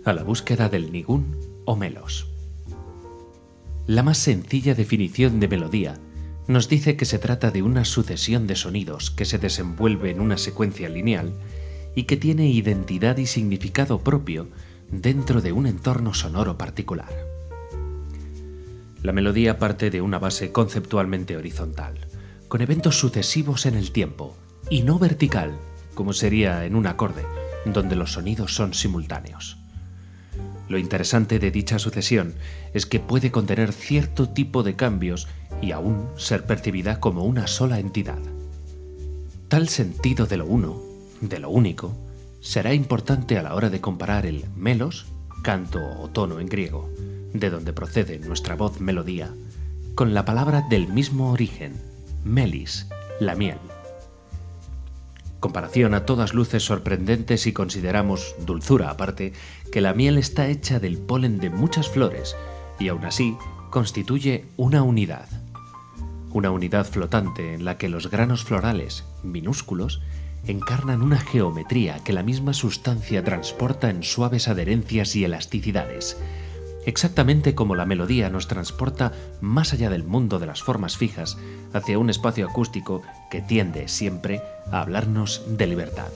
a la búsqueda del nigún o melos. La más sencilla definición de melodía nos dice que se trata de una sucesión de sonidos que se desenvuelve en una secuencia lineal y que tiene identidad y significado propio dentro de un entorno sonoro particular. La melodía parte de una base conceptualmente horizontal, con eventos sucesivos en el tiempo, y no vertical, como sería en un acorde, donde los sonidos son simultáneos. Lo interesante de dicha sucesión es que puede contener cierto tipo de cambios y aún ser percibida como una sola entidad. Tal sentido de lo uno, de lo único, será importante a la hora de comparar el melos, canto o tono en griego, de donde procede nuestra voz melodía, con la palabra del mismo origen, melis, la miel. Comparación a todas luces sorprendente si consideramos, dulzura aparte, que la miel está hecha del polen de muchas flores y aún así constituye una unidad. Una unidad flotante en la que los granos florales, minúsculos, encarnan una geometría que la misma sustancia transporta en suaves adherencias y elasticidades, exactamente como la melodía nos transporta más allá del mundo de las formas fijas hacia un espacio acústico que tiende siempre a hablarnos de libertad.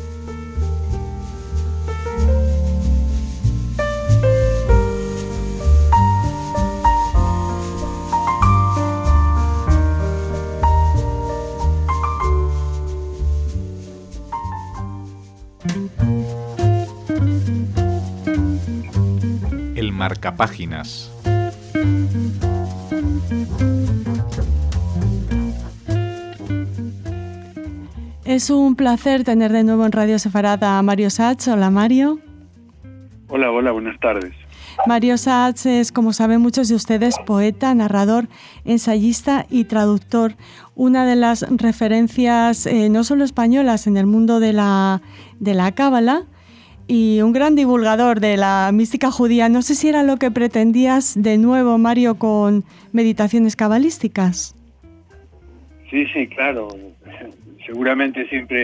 El marcapáginas. Es un placer tener de nuevo en Radio Sefarad a Mario Sachs. Hola, Mario. Hola, buenas tardes. Mario Sachs es, como saben muchos de ustedes, poeta, narrador, ensayista y traductor. Una de las referencias no solo españolas en el mundo de la cábala, y un gran divulgador de la mística judía. No sé si era lo que pretendías de nuevo, Mario, con Meditaciones Cabalísticas. Sí, claro. Seguramente siempre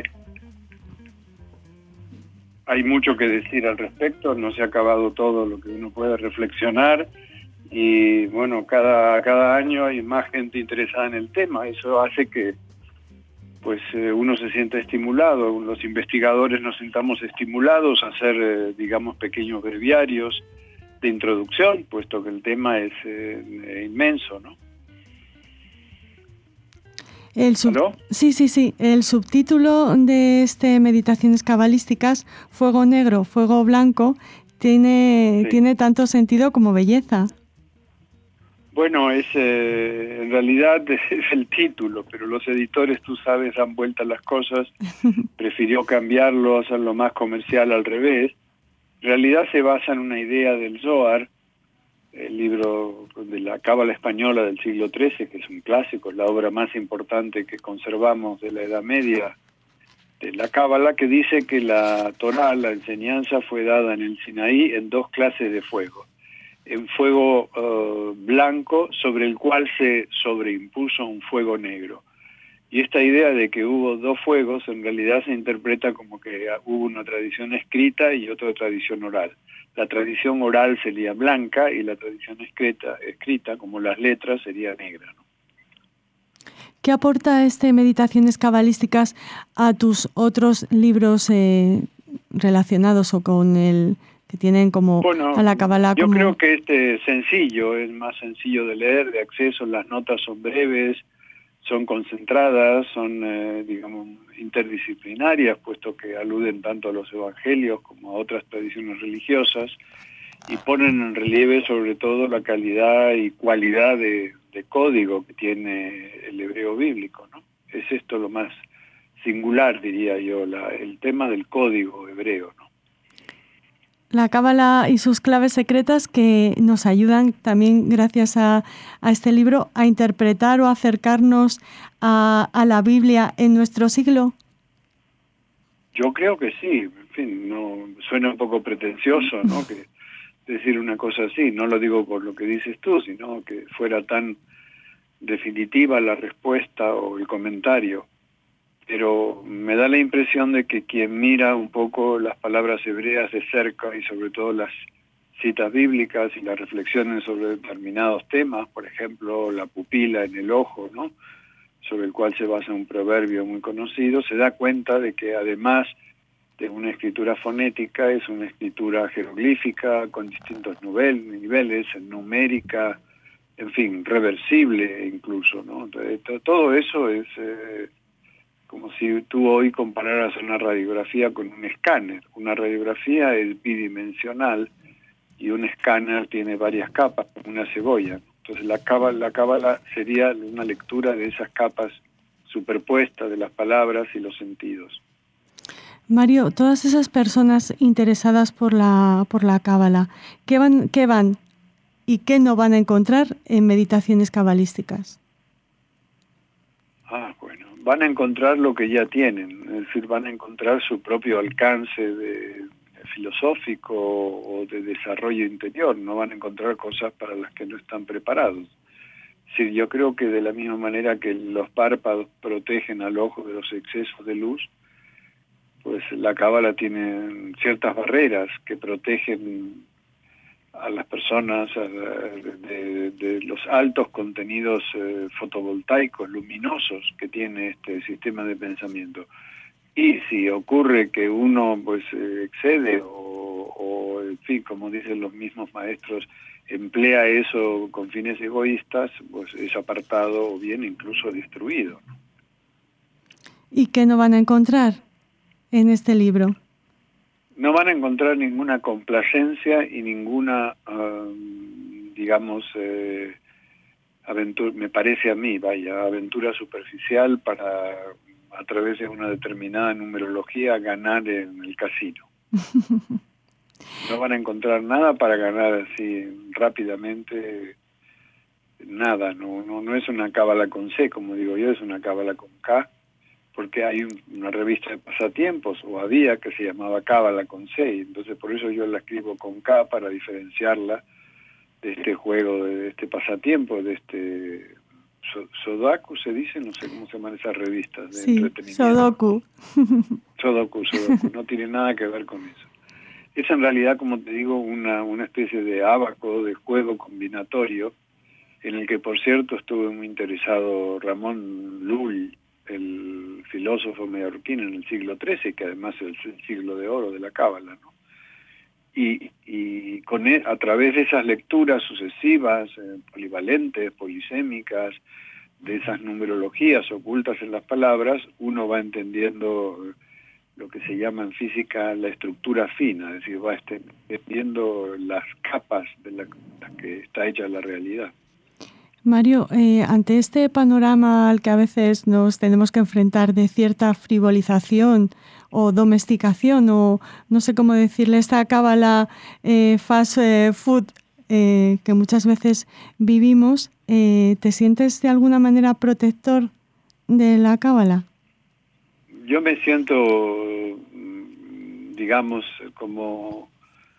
hay mucho que decir al respecto. No se ha acabado todo lo que uno puede reflexionar. Y bueno, cada año hay más gente interesada en el tema. Eso hace que uno se sienta estimulado, los investigadores nos sintamos estimulados a hacer, pequeños breviarios de introducción, puesto que el tema es inmenso, ¿no? ¿Aló? Sí. El subtítulo de Meditaciones Cabalísticas, Fuego Negro, Fuego Blanco, tiene tanto sentido como belleza. Bueno, en realidad es el título, pero los editores, tú sabes, dan vuelta las cosas, prefirió cambiarlo, hacerlo más comercial al revés. En realidad se basa en una idea del Zohar, el libro de la Cábala española del siglo XIII, que es un clásico, la obra más importante que conservamos de la Edad Media de la Cábala, que dice que la Torá, la enseñanza, fue dada en el Sinaí en dos clases de fuego. En fuego blanco, sobre el cual se sobreimpuso un fuego negro. Y esta idea de que hubo dos fuegos en realidad se interpreta como que hubo una tradición escrita y otra tradición oral. La tradición oral sería blanca y la tradición escrita, como las letras, sería negra, ¿no? ¿Qué aporta Meditaciones Cabalísticas a tus otros libros relacionados o con el que tienen como a la Cábala? Yo creo que es sencillo, es más sencillo de leer, de acceso. Las notas son breves, son concentradas, son, interdisciplinarias, puesto que aluden tanto a los evangelios como a otras tradiciones religiosas, y ponen en relieve sobre todo la calidad y cualidad de código que tiene el hebreo bíblico, ¿no? Es esto lo más singular, diría yo, el tema del código hebreo, ¿no? La Cábala y sus claves secretas que nos ayudan también, gracias a este libro, a interpretar o acercarnos a la Biblia en nuestro siglo. Yo creo que sí. En fin, no suena un poco pretencioso, ¿no?, que decir una cosa así. No lo digo por lo que dices tú, sino que fuera tan definitiva la respuesta o el comentario. pero me da la impresión de que quien mira un poco las palabras hebreas de cerca y sobre todo las citas bíblicas y las reflexiones sobre determinados temas, por ejemplo, la pupila en el ojo, ¿no?, sobre el cual se basa un proverbio muy conocido, se da cuenta de que además de una escritura fonética, es una escritura jeroglífica con distintos niveles, numérica, en fin, reversible incluso, ¿no? Entonces, todo eso es como si tú hoy compararas una radiografía con un escáner. Una radiografía es bidimensional y un escáner tiene varias capas, como una cebolla. Entonces la cábala sería una lectura de esas capas superpuestas de las palabras y los sentidos. Mario, todas esas personas interesadas por la cábala, ¿qué van y qué no van a encontrar en meditaciones cabalísticas? Bueno, van a encontrar lo que ya tienen, es decir, van a encontrar su propio alcance filosófico o de desarrollo interior, no van a encontrar cosas para las que no están preparados. Es decir, yo creo que de la misma manera que los párpados protegen al ojo de los excesos de luz, pues la cábala tiene ciertas barreras que protegen a las personas de los altos contenidos fotovoltaicos, luminosos que tiene este sistema de pensamiento. Y si ocurre que uno pues excede o en fin, como dicen los mismos maestros, emplea eso con fines egoístas, pues es apartado o bien incluso destruido. ¿Y qué no van a encontrar en este libro? No van a encontrar ninguna complacencia y ninguna, aventura, me parece a mí, aventura superficial para, a través de una determinada numerología, ganar en el casino. No van a encontrar nada para ganar así rápidamente, nada, no es una cábala con C, como digo yo, es una cábala con K, porque hay una revista de pasatiempos, o había, que se llamaba Cábala con C, entonces por eso yo la escribo con K, para diferenciarla de este juego, de este pasatiempo, de este Sudoku, se dice, no sé cómo se llaman esas revistas de entretenimiento. Sudoku, no tiene nada que ver con eso. Es en realidad, como te digo, una especie de ábaco, de juego combinatorio, en el que, por cierto, estuve muy interesado Ramón Llull, el filósofo mallorquín en el siglo XIII, que además es el siglo de oro de la cábala, ¿no? Y con él, a través de esas lecturas sucesivas, polivalentes, polisémicas, de esas numerologías ocultas en las palabras, uno va entendiendo lo que se llama en física la estructura fina, es decir, va entendiendo las capas de las que está hecha la realidad. Mario, ante este panorama al que a veces nos tenemos que enfrentar de cierta frivolización o domesticación, o no sé cómo decirle, esta cábala fast food que muchas veces vivimos, ¿te sientes de alguna manera protector de la cábala? Yo me siento, digamos, como...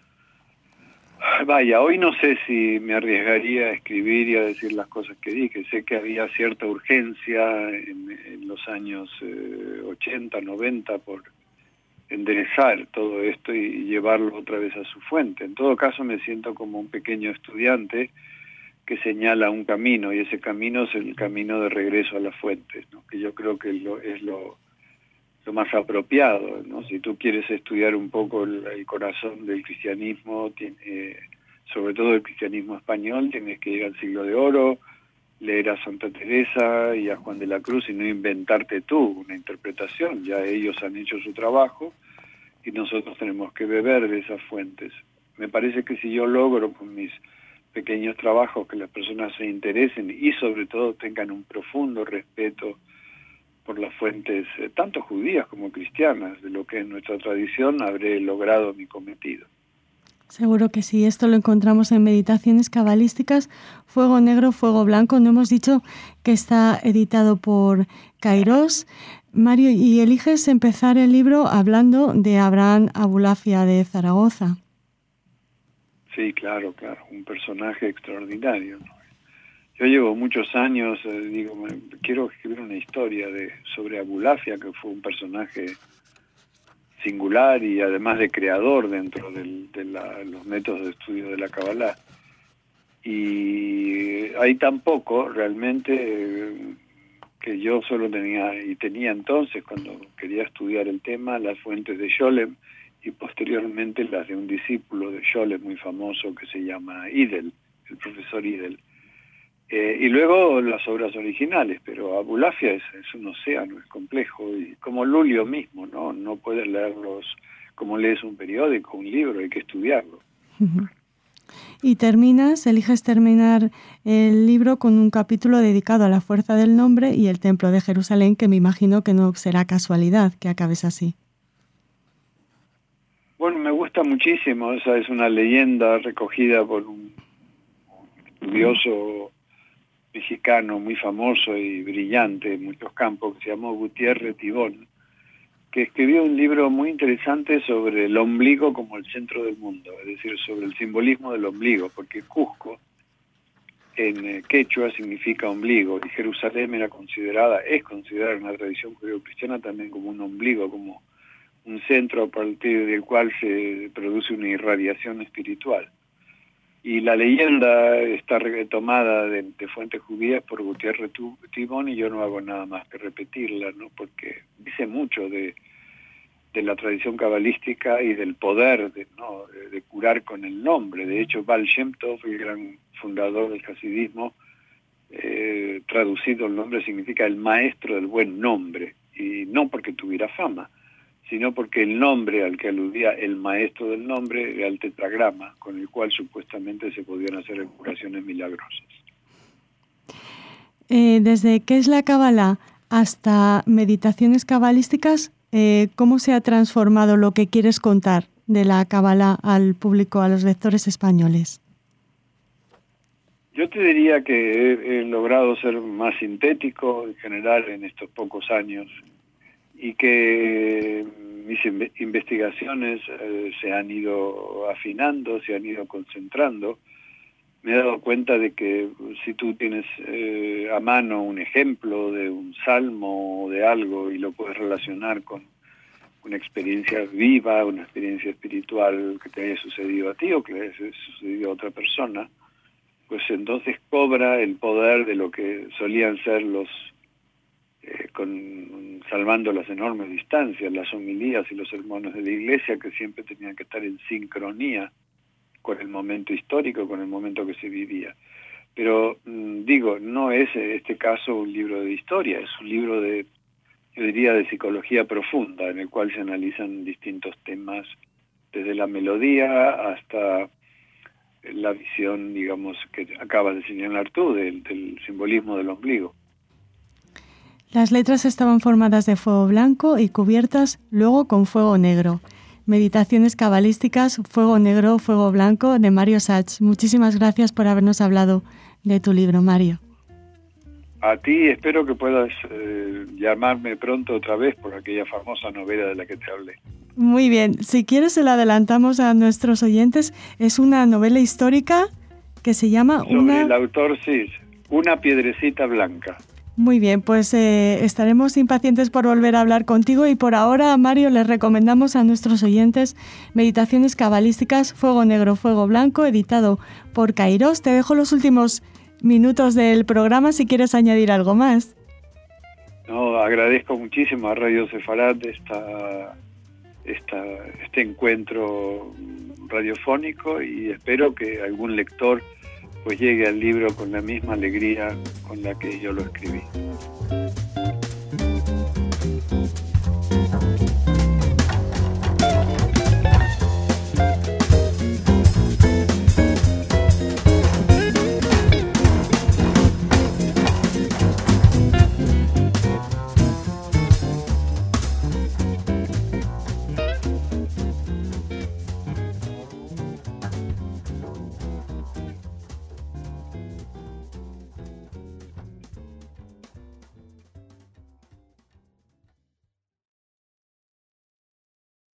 hoy no sé si me arriesgaría a escribir y a decir las cosas que dije. Sé que había cierta urgencia en los años 80, 90 por enderezar todo esto y llevarlo otra vez a su fuente. En todo caso, me siento como un pequeño estudiante que señala un camino, y ese camino es el camino de regreso a las fuentes, ¿no? Que yo creo que es lo más apropiado, ¿no? Si tú quieres estudiar un poco el corazón del cristianismo, sobre todo el cristianismo español, tienes que ir al siglo de oro, leer a Santa Teresa y a Juan de la Cruz y no inventarte tú una interpretación. Ya ellos han hecho su trabajo y nosotros tenemos que beber de esas fuentes. Me parece que si yo logro con mis pequeños trabajos que las personas se interesen y sobre todo tengan un profundo respeto por las fuentes, tanto judías como cristianas, de lo que es nuestra tradición, habré logrado mi cometido. Seguro que sí. Esto lo encontramos en Meditaciones Cabalísticas, Fuego Negro, Fuego Blanco. No hemos dicho que está editado por Kairos. Mario, y eliges empezar el libro hablando de Abraham Abulafia de Zaragoza. Sí, claro, un personaje extraordinario, ¿no? Yo llevo muchos años, quiero escribir una historia sobre Abulafia, que fue un personaje singular y además de creador dentro de los métodos de estudio de la Kabbalah. Y hay tan poco realmente que yo solo tenía entonces, cuando quería estudiar el tema, las fuentes de Scholem y posteriormente las de un discípulo de Scholem muy famoso que se llama Idel, el profesor Idel. Y luego las obras originales, pero Abulafia es un océano, es complejo, y como Lulio mismo, no puedes leerlos como lees un periódico, un libro, hay que estudiarlo. Y eliges terminar el libro con un capítulo dedicado a la fuerza del nombre y el templo de Jerusalén, que me imagino que no será casualidad que acabes así. Bueno, me gusta muchísimo, esa es una leyenda recogida por un estudioso mexicano muy famoso y brillante en muchos campos, que se llamó Gutiérrez Tibón, que escribió un libro muy interesante sobre el ombligo como el centro del mundo, es decir, sobre el simbolismo del ombligo, porque Cusco en quechua significa ombligo, y Jerusalén es considerada en la tradición judeo-cristiana también como un ombligo, como un centro a partir del cual se produce una irradiación espiritual. Y la leyenda está retomada de fuentes judías por Gutiérrez Tibón, y yo no hago nada más que repetirla, ¿no? Porque dice mucho de la tradición cabalística y del poder de curar con el nombre. De hecho, Baal Shem Tov, el gran fundador del hasidismo, traducido el nombre significa el maestro del buen nombre, y no porque tuviera fama, sino porque el nombre al que aludía el maestro del nombre era el tetragrama, con el cual supuestamente se podían hacer curaciones milagrosas. Desde qué es la Kabbalah hasta meditaciones cabalísticas, ¿cómo se ha transformado lo que quieres contar de la Kabbalah al público, a los lectores españoles? Yo te diría que he logrado ser más sintético en general en estos pocos años, y que mis investigaciones se han ido afinando, se han ido concentrando. Me he dado cuenta de que si tú tienes a mano un ejemplo de un salmo o de algo y lo puedes relacionar con una experiencia viva, una experiencia espiritual que te haya sucedido a ti o que le haya sucedido a otra persona, pues entonces cobra el poder de lo que solían ser salvando las enormes distancias, las homilías y los sermones de la Iglesia, que siempre tenían que estar en sincronía con el momento histórico, con el momento que se vivía. Pero no es este caso un libro de historia, es un libro yo diría de psicología profunda, en el cual se analizan distintos temas, desde la melodía hasta la visión, que acabas de señalar tú, del simbolismo del ombligo. Las letras estaban formadas de fuego blanco y cubiertas luego con fuego negro. Meditaciones cabalísticas, fuego negro, fuego blanco, de Mario Sacks. Muchísimas gracias por habernos hablado de tu libro, Mario. A ti, espero que puedas llamarme pronto otra vez por aquella famosa novela de la que te hablé. Muy bien, si quieres se la adelantamos a nuestros oyentes. Es una novela histórica que se llama el autor, sí, Una piedrecita blanca. Muy bien, pues estaremos impacientes por volver a hablar contigo, y por ahora, Mario, les recomendamos a nuestros oyentes Meditaciones cabalísticas, Fuego Negro, Fuego Blanco, editado por Kairos. Te dejo los últimos minutos del programa si quieres añadir algo más. No, agradezco muchísimo a Radio Sefarat este encuentro radiofónico, y espero que algún lector pues llegue al libro con la misma alegría con la que yo lo escribí.